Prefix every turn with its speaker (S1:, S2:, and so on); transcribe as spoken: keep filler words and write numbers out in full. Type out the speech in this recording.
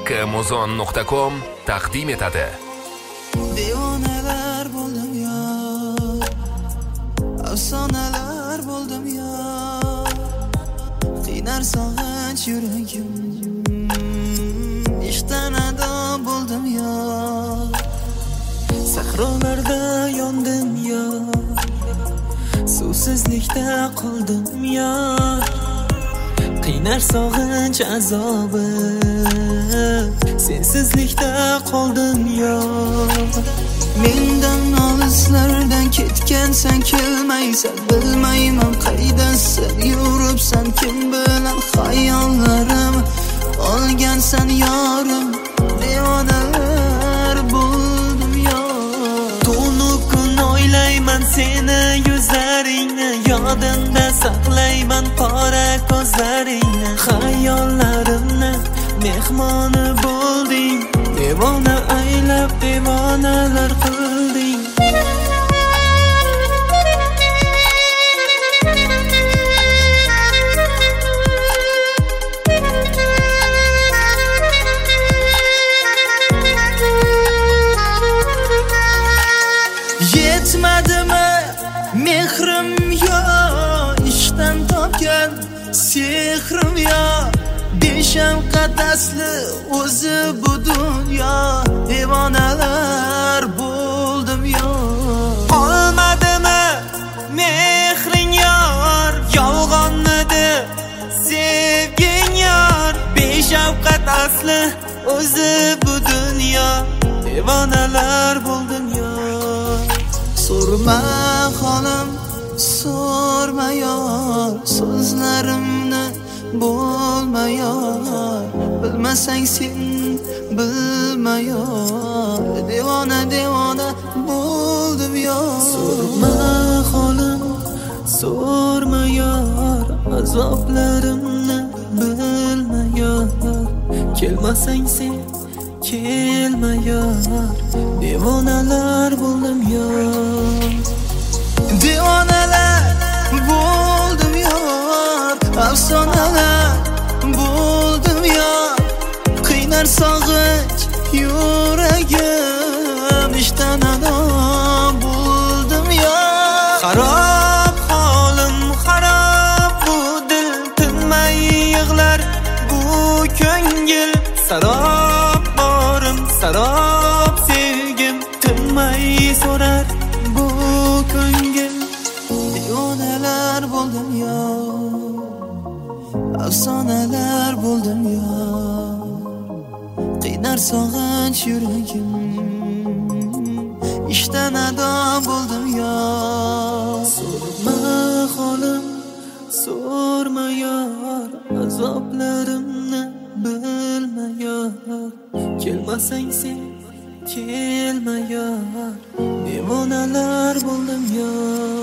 S1: Kmuzon nuqta com taqdim etadi.
S2: Devonalar bo'ldim yo, afsonalar bo'ldim yo, qiynar sog'inch yuragim, ishdan ado bo'ldim yo, sahrolarda yondim yo, suvsizlikda qoldim yo, qiynar sog'inch azobi, sensizlikda qoldim yo. Mendan olislardan ketgansan, kelmaysan, bilmayman qaydasan, yuribsan kim bilan xayollarim, olgansan yorim, devonalar bo'ldim yo. Tunu kun o'ylayman seni yuzlaringni, yodimda saqlayman qora ko'zlaringni, xayollarimni mehmoni bo'lding, devona aylab devonalar qilding. Yetmadimi mehrim yo, ishdan topgan sehrim yo, beshafqat asli o'zi bu dunyo, devonalar bo'ldim yo. Olmadimi mehring yor, yolg'onnidi sevging yor, beshafqat asli o'zi bu dunyo, devonalar bo'ldim yo. So'rma xolim, so'rma yor, so'zlarimni bo'lma yor, bilmasang sen bilma yor, devona devona bo'ldim yor. So'rma xolim, so'rma yor, azoblarimni bilma yor, kelmasang sen kelma yor, devonalar bo'ldim yor. Devonalar bo'ldim yor, afsonalar bo'ldim yor, qiynar sog'inch yuragim, ishdan ado bo'ldim yor. Xarob holim, xarob bu dil, tinmay yig'lar bu ko'ngil, sarob borim, sarob sevgim, tinmay so'rar bu ko'ngil. Devonalar bo'ldim yo, afsonalar bo'ldim yo, qiynar sog'inch yuragim, ishdan ado bo'ldim yo. So'rma xolim, so'rma yor, azoblarimni bilma yor, kelmasang sen kelma yor, devonalar bo'ldim yo.